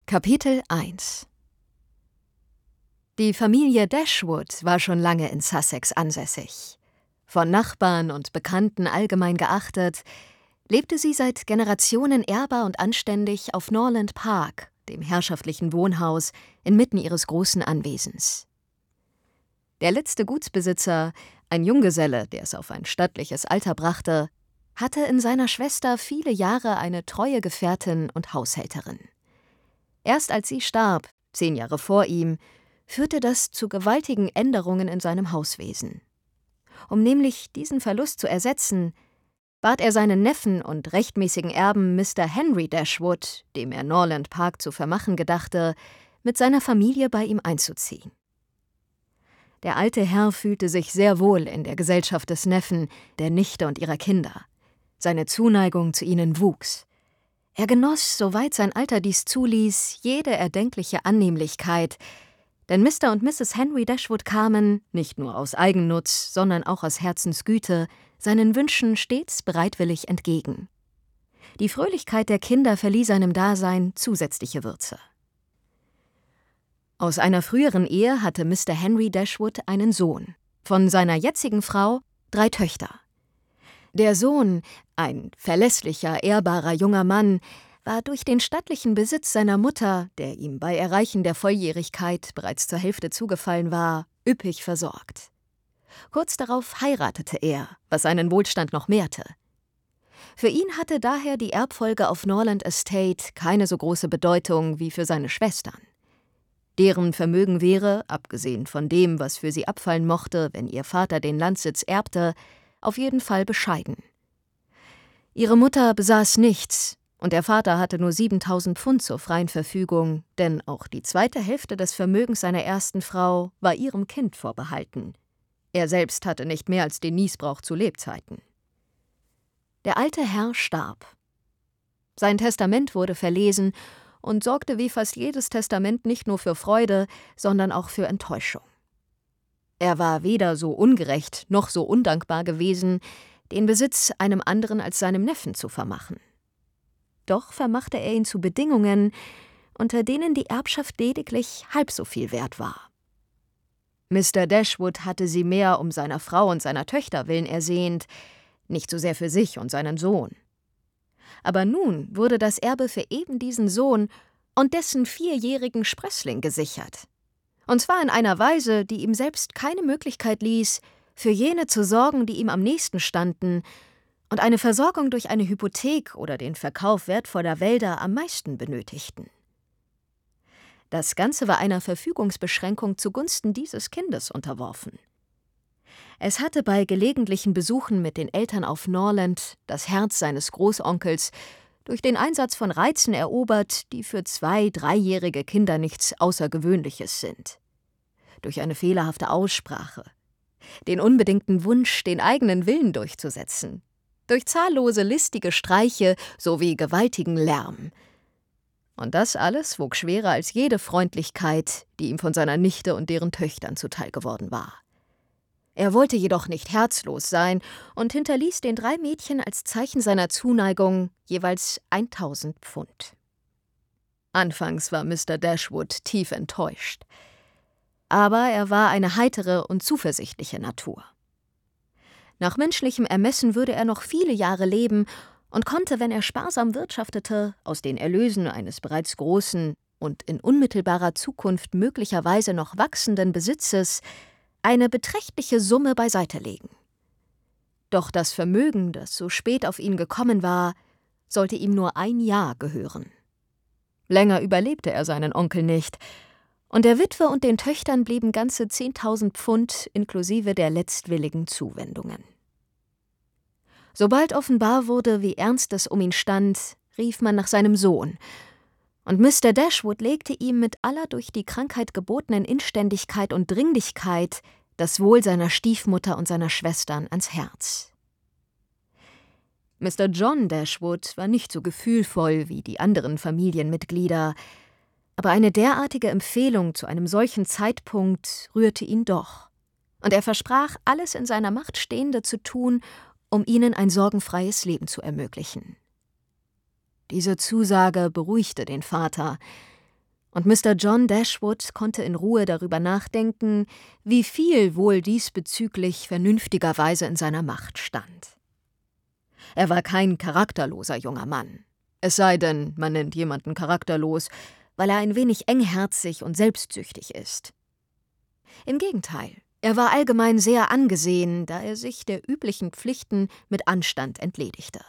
Kapitel 1 Die Familie Dashwood war schon lange in Sussex ansässig. Von Nachbarn und Bekannten allgemein geachtet, lebte sie seit Generationen ehrbar und anständig auf Norland Park, dem herrschaftlichen Wohnhaus inmitten ihres großen Anwesens. Der letzte Gutsbesitzer, ein Junggeselle, der es auf ein stattliches Alter brachte, hatte in seiner Schwester viele Jahre eine treue Gefährtin und Haushälterin. Erst als sie starb, 10 Jahre vor ihm, führte das zu gewaltigen Änderungen in seinem Hauswesen. Um nämlich diesen Verlust zu ersetzen, bat er seinen Neffen und rechtmäßigen Erben Mr. Henry Dashwood, dem er Norland Park zu vermachen gedachte, mit seiner Familie bei ihm einzuziehen. Der alte Herr fühlte sich sehr wohl in der Gesellschaft des Neffen, der Nichte und ihrer Kinder. Seine Zuneigung zu ihnen wuchs. Er genoss, soweit sein Alter dies zuließ, jede erdenkliche Annehmlichkeit, denn Mr. und Mrs. Henry Dashwood kamen, nicht nur aus Eigennutz, sondern auch aus Herzensgüte, seinen Wünschen stets bereitwillig entgegen. Die Fröhlichkeit der Kinder verlieh seinem Dasein zusätzliche Würze. Aus einer früheren Ehe hatte Mr. Henry Dashwood einen Sohn, von seiner jetzigen Frau 3 Töchter. Der Sohn, ein verlässlicher, ehrbarer junger Mann, war durch den stattlichen Besitz seiner Mutter, der ihm bei Erreichen der Volljährigkeit bereits zur Hälfte zugefallen war, üppig versorgt. Kurz darauf heiratete er, was seinen Wohlstand noch mehrte. Für ihn hatte daher die Erbfolge auf Norland Estate keine so große Bedeutung wie für seine Schwestern. Deren Vermögen wäre, abgesehen von dem, was für sie abfallen mochte, wenn ihr Vater den Landsitz erbte, auf jeden Fall bescheiden. Ihre Mutter besaß nichts, und der Vater hatte nur 7.000 Pfund zur freien Verfügung, denn auch die zweite Hälfte des Vermögens seiner ersten Frau war ihrem Kind vorbehalten. Er selbst hatte nicht mehr als den Nießbrauch zu Lebzeiten. Der alte Herr starb. Sein Testament wurde verlesen und sorgte wie fast jedes Testament nicht nur für Freude, sondern auch für Enttäuschung. Er war weder so ungerecht noch so undankbar gewesen, den Besitz einem anderen als seinem Neffen zu vermachen. Doch vermachte er ihn zu Bedingungen, unter denen die Erbschaft lediglich halb so viel wert war. Mr. Dashwood hatte sie mehr um seiner Frau und seiner Töchter willen ersehnt, nicht so sehr für sich und seinen Sohn. Aber nun wurde das Erbe für eben diesen Sohn und dessen 4-jährigen Sprössling gesichert. Und zwar in einer Weise, die ihm selbst keine Möglichkeit ließ, für jene zu sorgen, die ihm am nächsten standen und eine Versorgung durch eine Hypothek oder den Verkauf wertvoller Wälder am meisten benötigten. Das Ganze war einer Verfügungsbeschränkung zugunsten dieses Kindes unterworfen. Es hatte bei gelegentlichen Besuchen mit den Eltern auf Norland das Herz seines Großonkels durch den Einsatz von Reizen erobert, die für 2-, 3-jährige Kinder nichts Außergewöhnliches sind. Durch eine fehlerhafte Aussprache, den unbedingten Wunsch, den eigenen Willen durchzusetzen, durch zahllose listige Streiche sowie gewaltigen Lärm. Und das alles wog schwerer als jede Freundlichkeit, die ihm von seiner Nichte und deren Töchtern zuteil geworden war. Er wollte jedoch nicht herzlos sein und hinterließ den 3 Mädchen als Zeichen seiner Zuneigung jeweils 1.000 Pfund. Anfangs war Mr. Dashwood tief enttäuscht. Aber er war eine heitere und zuversichtliche Natur. Nach menschlichem Ermessen würde er noch viele Jahre leben und konnte, wenn er sparsam wirtschaftete, aus den Erlösen eines bereits großen und in unmittelbarer Zukunft möglicherweise noch wachsenden Besitzes eine beträchtliche Summe beiseite legen. Doch das Vermögen, das so spät auf ihn gekommen war, sollte ihm nur 1 Jahr gehören. Länger überlebte er seinen Onkel nicht, und der Witwe und den Töchtern blieben ganze 10.000 Pfund inklusive der letztwilligen Zuwendungen. Sobald offenbar wurde, wie ernst es um ihn stand, rief man nach seinem Sohn, und Mr. Dashwood legte ihm mit aller durch die Krankheit gebotenen Inständigkeit und Dringlichkeit das Wohl seiner Stiefmutter und seiner Schwestern ans Herz. Mr. John Dashwood war nicht so gefühlvoll wie die anderen Familienmitglieder, aber eine derartige Empfehlung zu einem solchen Zeitpunkt rührte ihn doch, und er versprach, alles in seiner Macht Stehende zu tun, um ihnen ein sorgenfreies Leben zu ermöglichen. Diese Zusage beruhigte den Vater, und Mr. John Dashwood konnte in Ruhe darüber nachdenken, wie viel wohl diesbezüglich vernünftigerweise in seiner Macht stand. Er war kein charakterloser junger Mann. Es sei denn, man nennt jemanden charakterlos, weil er ein wenig engherzig und selbstsüchtig ist. Im Gegenteil, er war allgemein sehr angesehen, da er sich der üblichen Pflichten mit Anstand entledigte.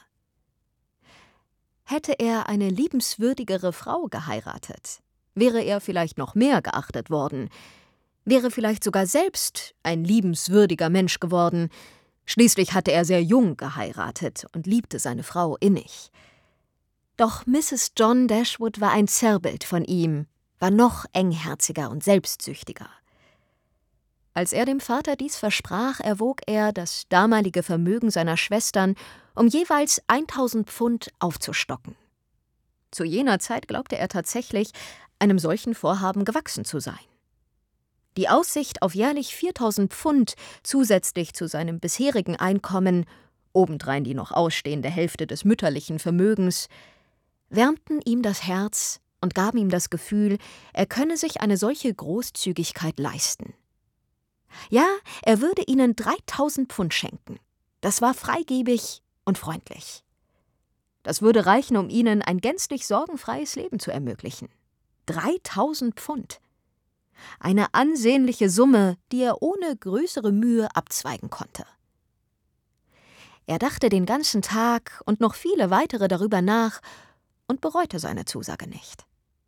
Hätte er eine liebenswürdigere Frau geheiratet, wäre er vielleicht noch mehr geachtet worden, wäre vielleicht sogar selbst ein liebenswürdiger Mensch geworden. Schließlich hatte er sehr jung geheiratet und liebte seine Frau innig. Doch Mrs. John Dashwood war ein Zerrbild von ihm, war noch engherziger und selbstsüchtiger. Als er dem Vater dies versprach, erwog er, das damalige Vermögen seiner Schwestern um jeweils 1.000 Pfund aufzustocken. Zu jener Zeit glaubte er tatsächlich, einem solchen Vorhaben gewachsen zu sein. Die Aussicht auf jährlich 4.000 Pfund zusätzlich zu seinem bisherigen Einkommen, obendrein die noch ausstehende Hälfte des mütterlichen Vermögens, wärmten ihm das Herz und gaben ihm das Gefühl, er könne sich eine solche Großzügigkeit leisten. Ja, er würde ihnen 3.000 Pfund schenken. Das war freigebig und freundlich. Das würde reichen, um ihnen ein gänzlich sorgenfreies Leben zu ermöglichen. 3.000 Pfund. Eine ansehnliche Summe, die er ohne größere Mühe abzweigen konnte. Er dachte den ganzen Tag und noch viele weitere darüber nach und bereute seine Zusage nicht.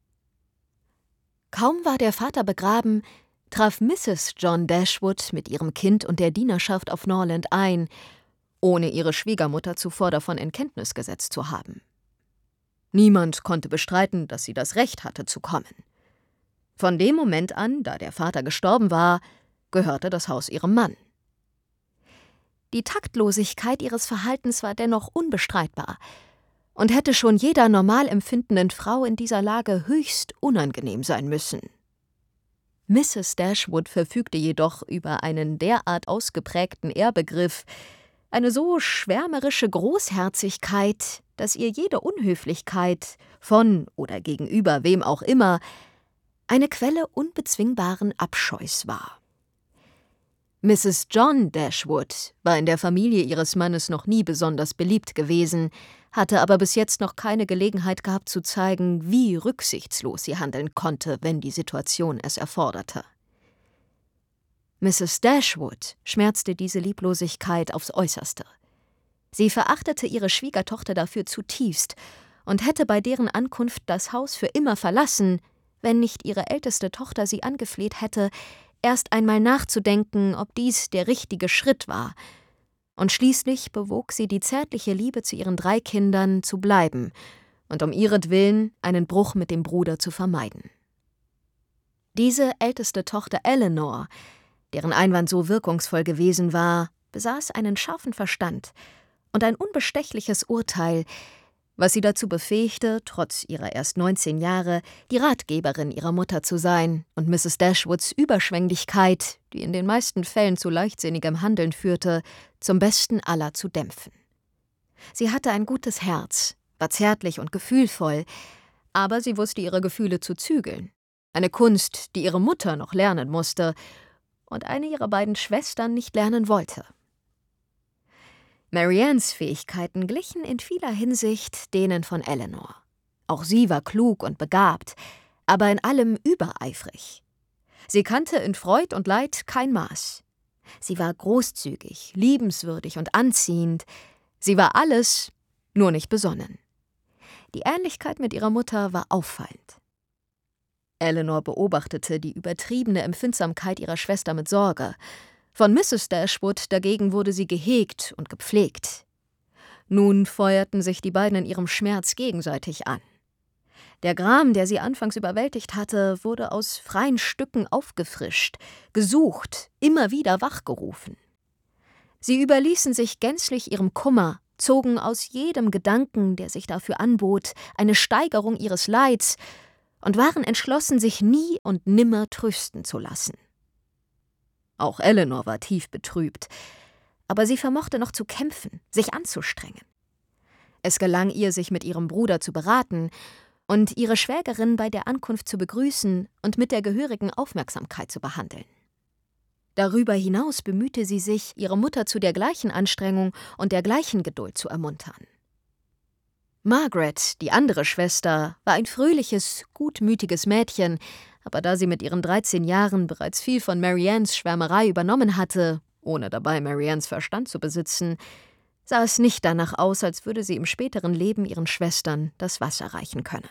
Kaum war der Vater begraben, traf Mrs. John Dashwood mit ihrem Kind und der Dienerschaft auf Norland ein, ohne ihre Schwiegermutter zuvor davon in Kenntnis gesetzt zu haben. Niemand konnte bestreiten, dass sie das Recht hatte zu kommen. Von dem Moment an, da der Vater gestorben war, gehörte das Haus ihrem Mann. Die Taktlosigkeit ihres Verhaltens war dennoch unbestreitbar und hätte schon jeder normal empfindenden Frau in dieser Lage höchst unangenehm sein müssen. Mrs. Dashwood verfügte jedoch über einen derart ausgeprägten Ehrbegriff, eine so schwärmerische Großherzigkeit, dass ihr jede Unhöflichkeit, von oder gegenüber wem auch immer, eine Quelle unbezwingbaren Abscheus war. Mrs. John Dashwood war in der Familie ihres Mannes noch nie besonders beliebt gewesen, hatte aber bis jetzt noch keine Gelegenheit gehabt zu zeigen, wie rücksichtslos sie handeln konnte, wenn die Situation es erforderte. Mrs. Dashwood schmerzte diese Lieblosigkeit aufs Äußerste. Sie verachtete ihre Schwiegertochter dafür zutiefst und hätte bei deren Ankunft das Haus für immer verlassen, wenn nicht ihre älteste Tochter sie angefleht hätte, erst einmal nachzudenken, ob dies der richtige Schritt war. Und schließlich bewog sie die zärtliche Liebe zu ihren 3 Kindern zu bleiben und um ihretwillen einen Bruch mit dem Bruder zu vermeiden. Diese älteste Tochter Eleanor, deren Einwand so wirkungsvoll gewesen war, besaß einen scharfen Verstand und ein unbestechliches Urteil, was sie dazu befähigte, trotz ihrer erst 19 Jahre, die Ratgeberin ihrer Mutter zu sein und Mrs. Dashwoods Überschwänglichkeit, die in den meisten Fällen zu leichtsinnigem Handeln führte, zum Besten aller zu dämpfen. Sie hatte ein gutes Herz, war zärtlich und gefühlvoll, aber sie wusste ihre Gefühle zu zügeln. Eine Kunst, die ihre Mutter noch lernen musste und eine ihrer beiden Schwestern nicht lernen wollte. Mariannes Fähigkeiten glichen in vieler Hinsicht denen von Eleanor. Auch sie war klug und begabt, aber in allem übereifrig. Sie kannte in Freud und Leid kein Maß. Sie war großzügig, liebenswürdig und anziehend. Sie war alles, nur nicht besonnen. Die Ähnlichkeit mit ihrer Mutter war auffallend. Eleanor beobachtete die übertriebene Empfindsamkeit ihrer Schwester mit Sorge. Von Mrs. Dashwood dagegen wurde sie gehegt und gepflegt. Nun feuerten sich die beiden in ihrem Schmerz gegenseitig an. Der Gram, der sie anfangs überwältigt hatte, wurde aus freien Stücken aufgefrischt, gesucht, immer wieder wachgerufen. Sie überließen sich gänzlich ihrem Kummer, zogen aus jedem Gedanken, der sich dafür anbot, eine Steigerung ihres Leids und waren entschlossen, sich nie und nimmer trösten zu lassen. Auch Eleanor war tief betrübt, aber sie vermochte noch zu kämpfen, sich anzustrengen. Es gelang ihr, sich mit ihrem Bruder zu beraten, und ihre Schwägerin bei der Ankunft zu begrüßen und mit der gehörigen Aufmerksamkeit zu behandeln. Darüber hinaus bemühte sie sich, ihre Mutter zu der gleichen Anstrengung und der gleichen Geduld zu ermuntern. Margaret, die andere Schwester, war ein fröhliches, gutmütiges Mädchen, aber da sie mit ihren 13 Jahren bereits viel von Mariannes Schwärmerei übernommen hatte, ohne dabei Mariannes Verstand zu besitzen, sah es nicht danach aus, als würde sie im späteren Leben ihren Schwestern das Wasser reichen können.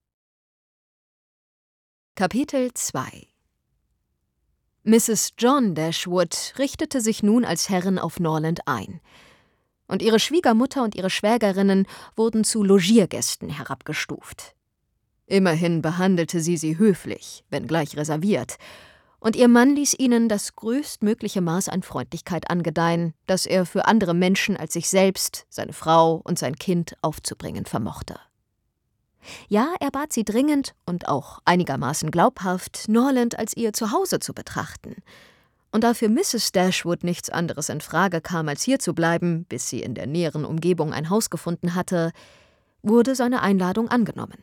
Kapitel 2 Mrs. John Dashwood richtete sich nun als Herrin auf Norland ein, und ihre Schwiegermutter und ihre Schwägerinnen wurden zu Logiergästen herabgestuft. Immerhin behandelte sie höflich, wenngleich reserviert, und ihr Mann ließ ihnen das größtmögliche Maß an Freundlichkeit angedeihen, das er für andere Menschen als sich selbst, seine Frau und sein Kind aufzubringen vermochte. Ja, er bat sie dringend und auch einigermaßen glaubhaft, Norland als ihr Zuhause zu betrachten. Und da für Mrs. Dashwood nichts anderes in Frage kam, als hier zu bleiben, bis sie in der näheren Umgebung ein Haus gefunden hatte, wurde seine Einladung angenommen.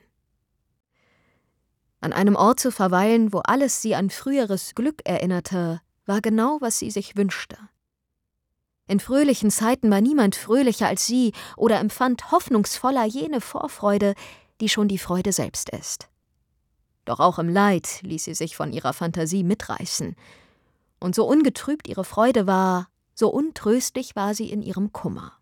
An einem Ort zu verweilen, wo alles sie an früheres Glück erinnerte, war genau, was sie sich wünschte. In fröhlichen Zeiten war niemand fröhlicher als sie oder empfand hoffnungsvoller jene Vorfreude, die schon die Freude selbst ist. Doch auch im Leid ließ sie sich von ihrer Fantasie mitreißen. Und so ungetrübt ihre Freude war, so untröstlich war sie in ihrem Kummer.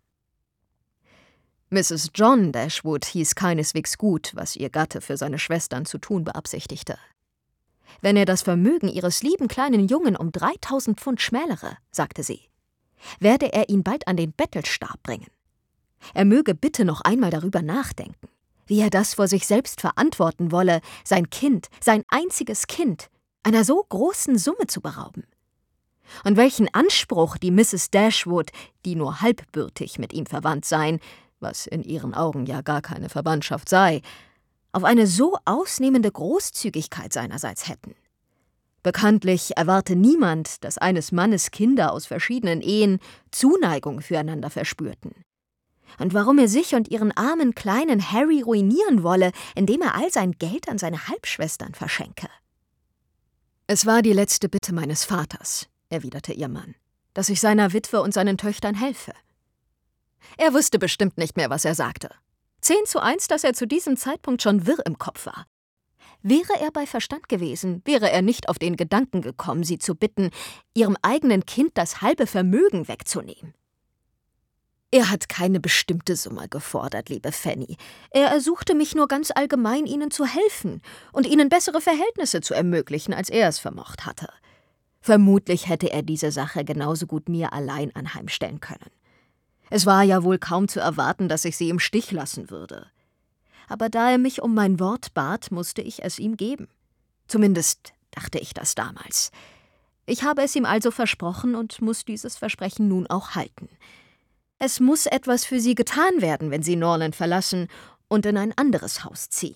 Mrs. John Dashwood hieß keineswegs gut, was ihr Gatte für seine Schwestern zu tun beabsichtigte. Wenn er das Vermögen ihres lieben kleinen Jungen um 3000 Pfund schmälere, sagte sie, werde er ihn bald an den Bettelstab bringen. Er möge bitte noch einmal darüber nachdenken, wie er das vor sich selbst verantworten wolle, sein Kind, sein einziges Kind, einer so großen Summe zu berauben. Und welchen Anspruch die Mrs. Dashwood, die nur halbbürtig mit ihm verwandt seien, was in ihren Augen ja gar keine Verwandtschaft sei, auf eine so ausnehmende Großzügigkeit seinerseits hätten. Bekanntlich erwarte niemand, dass eines Mannes Kinder aus verschiedenen Ehen Zuneigung füreinander verspürten. Und warum er sich und ihren armen kleinen Harry ruinieren wolle, indem er all sein Geld an seine Halbschwestern verschenke. »Es war die letzte Bitte meines Vaters«, erwiderte ihr Mann, »dass ich seiner Witwe und seinen Töchtern helfe.« Er wusste bestimmt nicht mehr, was er sagte. 10:1, dass er zu diesem Zeitpunkt schon wirr im Kopf war. Wäre er bei Verstand gewesen, wäre er nicht auf den Gedanken gekommen, sie zu bitten, ihrem eigenen Kind das halbe Vermögen wegzunehmen. Er hat keine bestimmte Summe gefordert, liebe Fanny. Er ersuchte mich nur ganz allgemein, ihnen zu helfen und ihnen bessere Verhältnisse zu ermöglichen, als er es vermocht hatte. Vermutlich hätte er diese Sache genauso gut mir allein anheimstellen können. Es war ja wohl kaum zu erwarten, dass ich sie im Stich lassen würde. Aber da er mich um mein Wort bat, musste ich es ihm geben. Zumindest dachte ich das damals. Ich habe es ihm also versprochen und muss dieses Versprechen nun auch halten. Es muss etwas für sie getan werden, wenn sie Norland verlassen und in ein anderes Haus ziehen.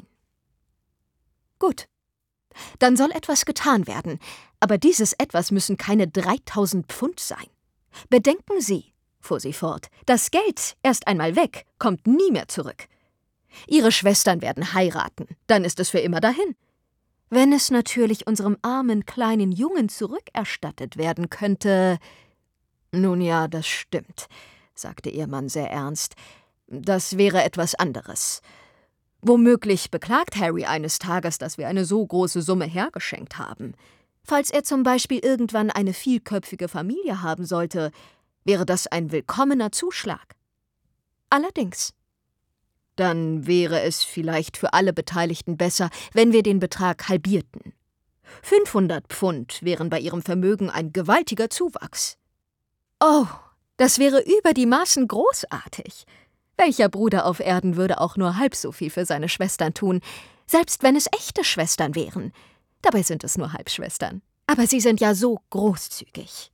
Gut, dann soll etwas getan werden, aber dieses Etwas müssen keine 3000 Pfund sein. Bedenken Sie, fuhr sie fort, das Geld, erst einmal weg, kommt nie mehr zurück. Ihre Schwestern werden heiraten, dann ist es für immer dahin. Wenn es natürlich unserem armen kleinen Jungen zurückerstattet werden könnte. Nun ja, das stimmt, sagte ihr Mann sehr ernst. Das wäre etwas anderes. Womöglich beklagt Harry eines Tages, dass wir eine so große Summe hergeschenkt haben. Falls er zum Beispiel irgendwann eine vielköpfige Familie haben sollte, wäre das ein willkommener Zuschlag. Allerdings. Dann wäre es vielleicht für alle Beteiligten besser, wenn wir den Betrag halbierten. 500 Pfund wären bei ihrem Vermögen ein gewaltiger Zuwachs. Oh, das wäre über die Maßen großartig. Welcher Bruder auf Erden würde auch nur halb so viel für seine Schwestern tun, selbst wenn es echte Schwestern wären? Dabei sind es nur Halbschwestern. Aber sie sind ja so großzügig.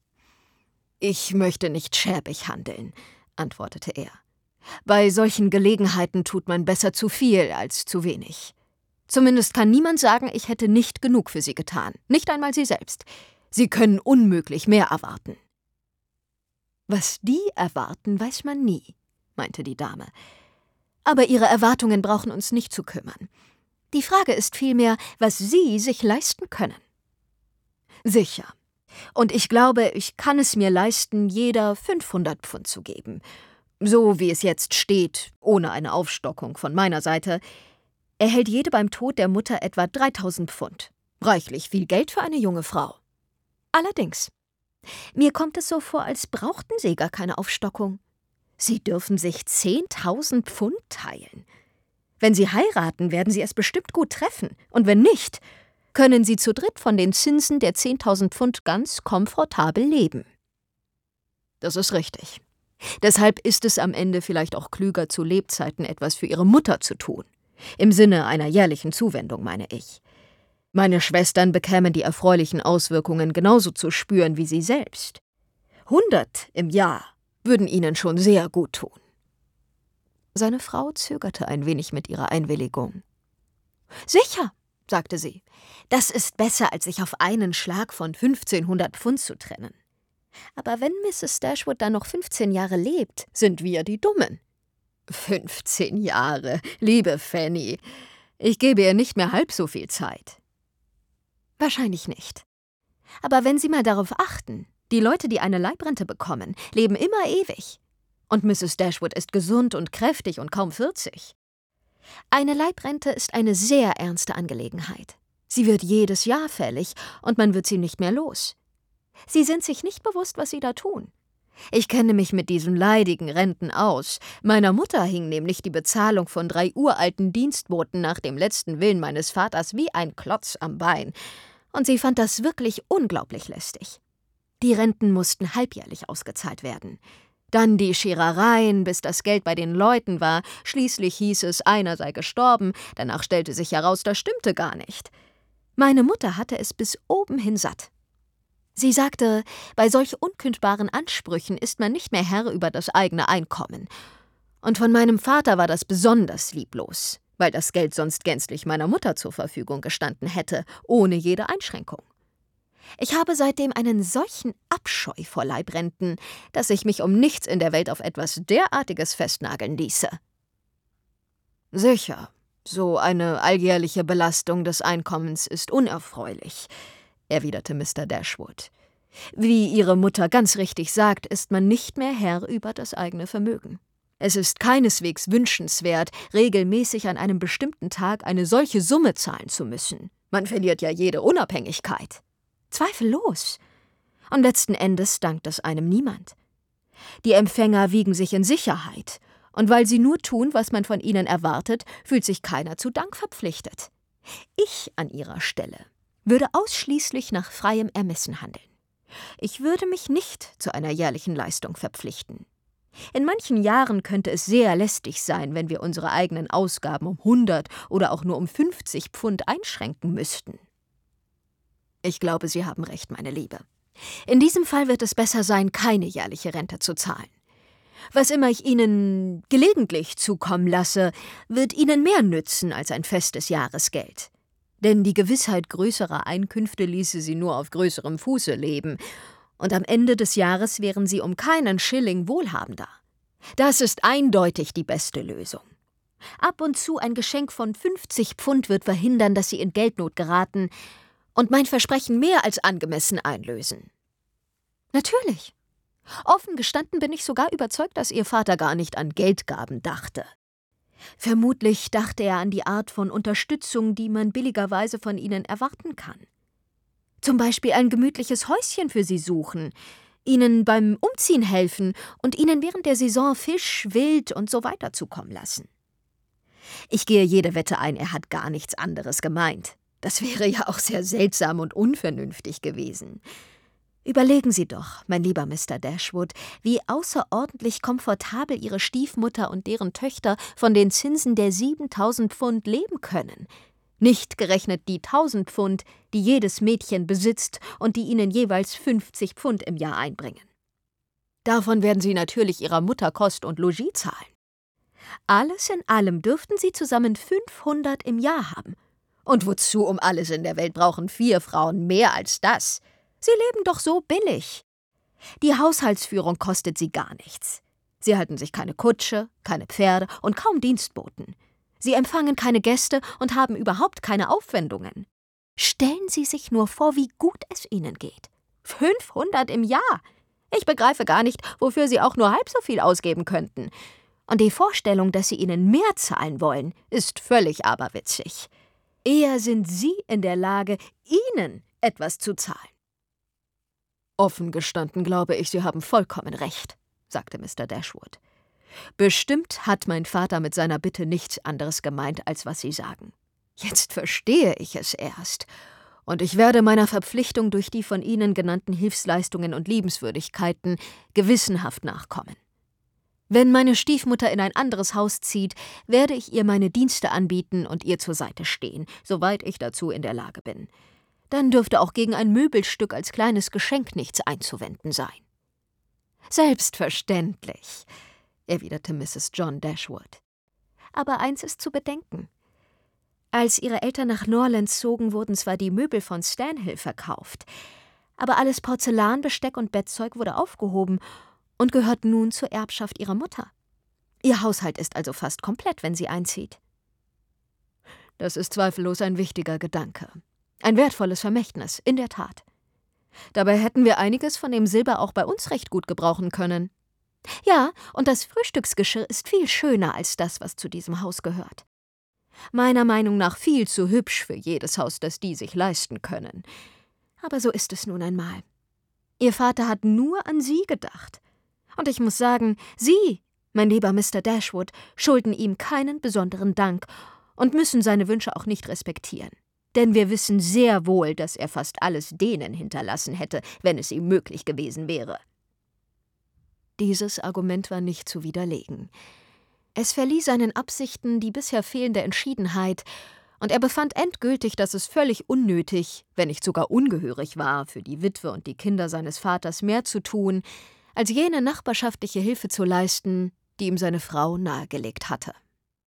»Ich möchte nicht schäbig handeln«, antwortete er. »Bei solchen Gelegenheiten tut man besser zu viel als zu wenig. Zumindest kann niemand sagen, ich hätte nicht genug für sie getan, nicht einmal sie selbst. Sie können unmöglich mehr erwarten.« »Was die erwarten, weiß man nie«, meinte die Dame. Aber Ihre Erwartungen brauchen uns nicht zu kümmern. Die Frage ist vielmehr, was Sie sich leisten können. Sicher. Und ich glaube, ich kann es mir leisten, jeder 500 Pfund zu geben. So wie es jetzt steht, ohne eine Aufstockung von meiner Seite, erhält jede beim Tod der Mutter etwa 3000 Pfund. Reichlich viel Geld für eine junge Frau. Allerdings, mir kommt es so vor, als brauchten Sie gar keine Aufstockung. Sie dürfen sich 10.000 Pfund teilen. Wenn Sie heiraten, werden Sie es bestimmt gut treffen. Und wenn nicht, können Sie zu dritt von den Zinsen der 10.000 Pfund ganz komfortabel leben. Das ist richtig. Deshalb ist es am Ende vielleicht auch klüger, zu Lebzeiten etwas für Ihre Mutter zu tun. Im Sinne einer jährlichen Zuwendung, meine ich. Meine Schwestern bekämen die erfreulichen Auswirkungen genauso zu spüren wie Sie selbst. 100 im Jahr würden Ihnen schon sehr gut tun. Seine Frau zögerte ein wenig mit ihrer Einwilligung. »Sicher«, sagte sie, »das ist besser, als sich auf einen Schlag von 1500 Pfund zu trennen. Aber wenn Mrs. Dashwood dann noch 15 Jahre lebt, sind wir die Dummen.« 15 Jahre, liebe Fanny. Ich gebe ihr nicht mehr halb so viel Zeit. Wahrscheinlich nicht. Aber wenn Sie mal darauf achten, die Leute, die eine Leibrente bekommen, leben immer ewig. Und Mrs. Dashwood ist gesund und kräftig und kaum 40. Eine Leibrente ist eine sehr ernste Angelegenheit. Sie wird jedes Jahr fällig und man wird sie nicht mehr los. Sie sind sich nicht bewusst, was Sie da tun. Ich kenne mich mit diesen leidigen Renten aus. Meiner Mutter hing nämlich die Bezahlung von 3 uralten Dienstboten nach dem letzten Willen meines Vaters wie ein Klotz am Bein. Und sie fand das wirklich unglaublich lästig. Die Renten mussten halbjährlich ausgezahlt werden. Dann die Scherereien, bis das Geld bei den Leuten war. Schließlich hieß es, einer sei gestorben. Danach stellte sich heraus, das stimmte gar nicht. Meine Mutter hatte es bis oben hin satt. Sie sagte, bei solch unkündbaren Ansprüchen ist man nicht mehr Herr über das eigene Einkommen. Und von meinem Vater war das besonders lieblos, weil das Geld sonst gänzlich meiner Mutter zur Verfügung gestanden hätte, ohne jede Einschränkung. Ich habe seitdem einen solchen Abscheu vor Leibrenten, dass ich mich um nichts in der Welt auf etwas derartiges festnageln ließe. Sicher, so eine alljährliche Belastung des Einkommens ist unerfreulich, erwiderte Mr. Dashwood. Wie Ihre Mutter ganz richtig sagt, ist man nicht mehr Herr über das eigene Vermögen. Es ist keineswegs wünschenswert, regelmäßig an einem bestimmten Tag eine solche Summe zahlen zu müssen. Man verliert ja jede Unabhängigkeit. Zweifellos. Und letzten Endes dankt es einem niemand. Die Empfänger wiegen sich in Sicherheit, und weil sie nur tun, was man von ihnen erwartet, fühlt sich keiner zu Dank verpflichtet. Ich an ihrer Stelle würde ausschließlich nach freiem Ermessen handeln. Ich würde mich nicht zu einer jährlichen Leistung verpflichten. In manchen Jahren könnte es sehr lästig sein, wenn wir unsere eigenen Ausgaben um 100 oder auch nur um 50 Pfund einschränken müssten. Ich glaube, Sie haben recht, meine Liebe. In diesem Fall wird es besser sein, keine jährliche Rente zu zahlen. Was immer ich Ihnen gelegentlich zukommen lasse, wird Ihnen mehr nützen als ein festes Jahresgeld. Denn die Gewissheit größerer Einkünfte ließe Sie nur auf größerem Fuße leben, und am Ende des Jahres wären Sie um keinen Schilling wohlhabender. Das ist eindeutig die beste Lösung. Ab und zu ein Geschenk von 50 Pfund wird verhindern, dass Sie in Geldnot geraten und mein Versprechen mehr als angemessen einlösen. Natürlich. Offen gestanden bin ich sogar überzeugt, dass Ihr Vater gar nicht an Geldgaben dachte. Vermutlich dachte er an die Art von Unterstützung, die man billigerweise von Ihnen erwarten kann. Zum Beispiel ein gemütliches Häuschen für Sie suchen, Ihnen beim Umziehen helfen und Ihnen während der Saison Fisch, Wild und so weiter zukommen lassen. Ich gehe jede Wette ein, er hat gar nichts anderes gemeint. Das wäre ja auch sehr seltsam und unvernünftig gewesen. Überlegen Sie doch, mein lieber Mr. Dashwood, wie außerordentlich komfortabel Ihre Stiefmutter und deren Töchter von den Zinsen der 7.000 Pfund leben können. Nicht gerechnet die 1.000 Pfund, die jedes Mädchen besitzt und die ihnen jeweils 50 Pfund im Jahr einbringen. Davon werden Sie natürlich Ihrer Mutter Kost und Logis zahlen. Alles in allem dürften Sie zusammen 500 im Jahr haben. Und wozu um alles in der Welt brauchen 4 Frauen mehr als das? Sie leben doch so billig. Die Haushaltsführung kostet Sie gar nichts. Sie halten sich keine Kutsche, keine Pferde und kaum Dienstboten. Sie empfangen keine Gäste und haben überhaupt keine Aufwendungen. Stellen Sie sich nur vor, wie gut es Ihnen geht. 500 im Jahr! Ich begreife gar nicht, wofür Sie auch nur halb so viel ausgeben könnten. Und die Vorstellung, dass Sie ihnen mehr zahlen wollen, ist völlig aberwitzig. Eher sind Sie in der Lage, ihnen etwas zu zahlen. »Offen gestanden glaube ich, Sie haben vollkommen recht«, sagte Mr. Dashwood. »Bestimmt hat mein Vater mit seiner Bitte nichts anderes gemeint, als was Sie sagen. Jetzt verstehe ich es erst, und ich werde meiner Verpflichtung durch die von Ihnen genannten Hilfsleistungen und Liebenswürdigkeiten gewissenhaft nachkommen. Wenn meine Stiefmutter in ein anderes Haus zieht, werde ich ihr meine Dienste anbieten und ihr zur Seite stehen, soweit ich dazu in der Lage bin. Dann dürfte auch gegen ein Möbelstück als kleines Geschenk nichts einzuwenden sein.« »Selbstverständlich«, erwiderte Mrs. John Dashwood. »Aber eins ist zu bedenken. Als ihre Eltern nach Norland zogen, wurden zwar die Möbel von Stanhill verkauft, aber alles Porzellan, Besteck und Bettzeug wurde aufgehoben und gehört nun zur Erbschaft ihrer Mutter. Ihr Haushalt ist also fast komplett, wenn sie einzieht.« »Das ist zweifellos ein wichtiger Gedanke. Ein wertvolles Vermächtnis, in der Tat. Dabei hätten wir einiges von dem Silber auch bei uns recht gut gebrauchen können. Ja, und das Frühstücksgeschirr ist viel schöner als das, was zu diesem Haus gehört. Meiner Meinung nach viel zu hübsch für jedes Haus, das die sich leisten können. Aber so ist es nun einmal. Ihr Vater hat nur an Sie gedacht. Und ich muss sagen, Sie, mein lieber Mr. Dashwood, schulden ihm keinen besonderen Dank und müssen seine Wünsche auch nicht respektieren. Denn wir wissen sehr wohl, dass er fast alles denen hinterlassen hätte, wenn es ihm möglich gewesen wäre.« Dieses Argument war nicht zu widerlegen. Es verlieh seinen Absichten die bisher fehlende Entschiedenheit, und er befand endgültig, dass es völlig unnötig, wenn nicht sogar ungehörig war, für die Witwe und die Kinder seines Vaters mehr zu tun, als jene nachbarschaftliche Hilfe zu leisten, die ihm seine Frau nahegelegt hatte.